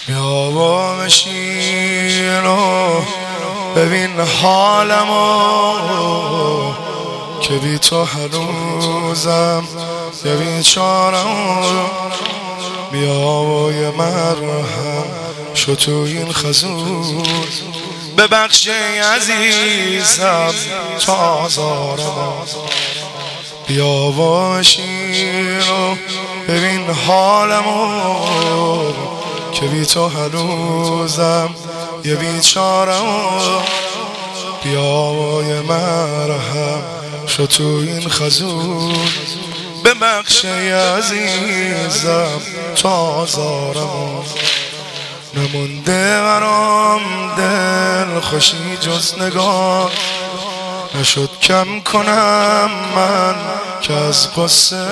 بیا و بشین و ببین حالمو که بی تو هنوزم یه بیچارم. بیا و یه مرهم شو تو این خزون، ببخش عزیزم تا آزارم. بیا و بشین و ببین حالمو که بی تو هنوزم یه بیچارم. بیا و یه مرهم شو تو این خزون، ببخش عزیزم تا آزارم. نمونده برام دل خوشی جز نگاه، نشد کم کنم من که از قصه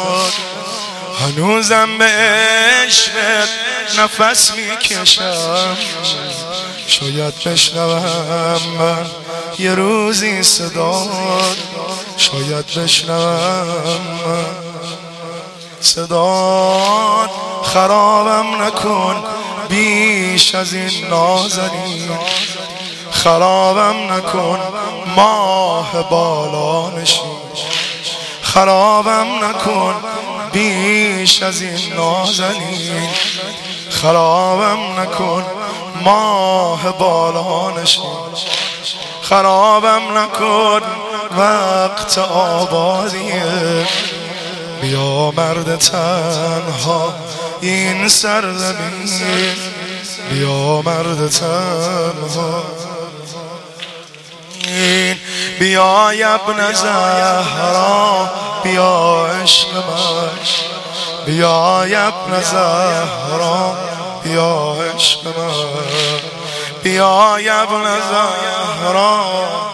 هنوزم به عشقت نفس میکشم. شاید بشنوم من یه روزی صدات، شاید بشنوم من صدات. خرابم نکن بیش از این نازنین، خرابم نکن ماه بالا نشین، خرابم نکن بیش از این نازنین، خرابم نکن ماه بالا نشین، خرابم نکن وقت آبادیه. بیا مرد تنها این سرزمین، بیا مرد تنها. بیا ابن زهرا بیا عشق من، بیا ابن زهرا بیا عشق من، بیا ابن زهرا.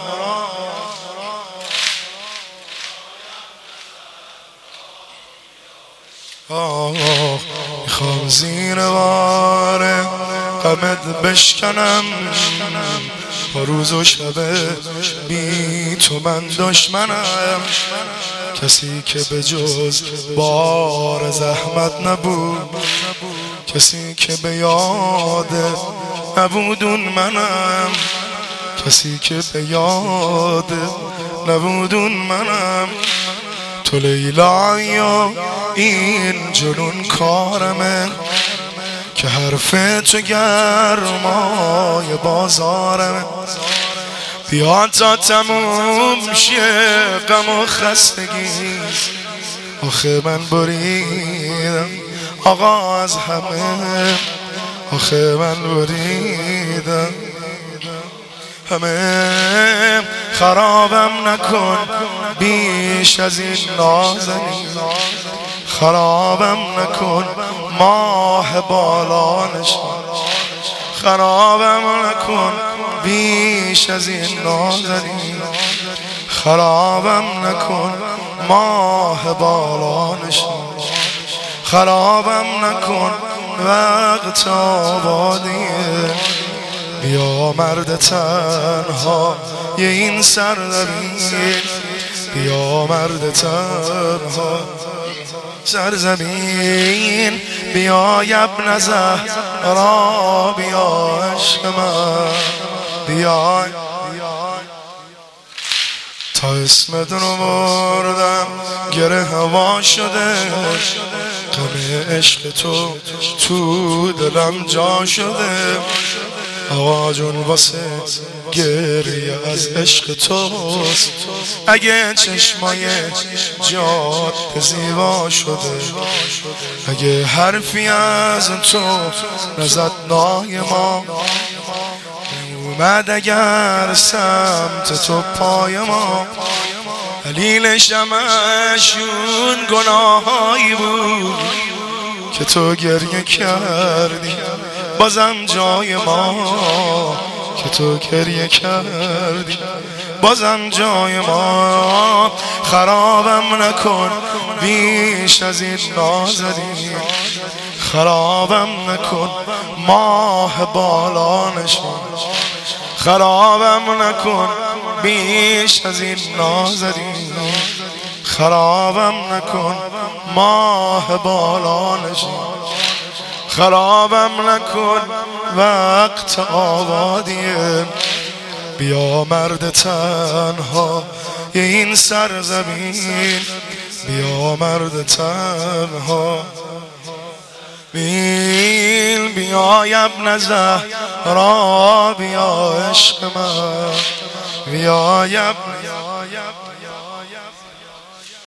میخوام زیر بار غمت بشکنم، با روز و شب بی تو من دشمنم. کسی که به جز بار زحمت نبود، کسی که به یادت نبودون منم، کسی که به یادت نبودون منم. تو لیلایی و این جنون کارمه که حرف تو گرمای بازارمه. بیا تا تموم شه غم و خستگی، آخه من بریدم آقا از همه، آخه من بریدم همه. خرابم نکن بیش از این نازنین، خرابم نکن ماه بالا نشین، خرابم نکن بیش از این نازنین، خرابم نکن ماه بالا نشین، خرابم نکن وقت آبادیه. بیا مرد تنها یه این سرزمین، بیا مرد تنها سرزمین. بیا ابن زهرا بیا عشق من، بیا تا اسمت رو بردم گره هوا شده، غم عشق تو دلم جا شده. آقا جون واسه گریه از عشق توست، اگه چشمای جاده زیبا شده، اگه حرفی از تو نزد نای ما اومد، اگر سمت تو پای ما دلیلش همشون گناهایی بود که تو گریه کردی بازم جای ما، که تو گریه کردی بازم جای ما. خرابم نکن بیش از این نازنین، خرابم نکن ماه بالا نشین، خرابم نکن بیش از این نازنین، خرابم نکن ماه بالا نشین، خرابم نکن وقت آبادیه، بیا مرد تنها یه این سرزمین، بیا مرد تنها. بیا ابن زهرا، بیا عشق من، بیا ابن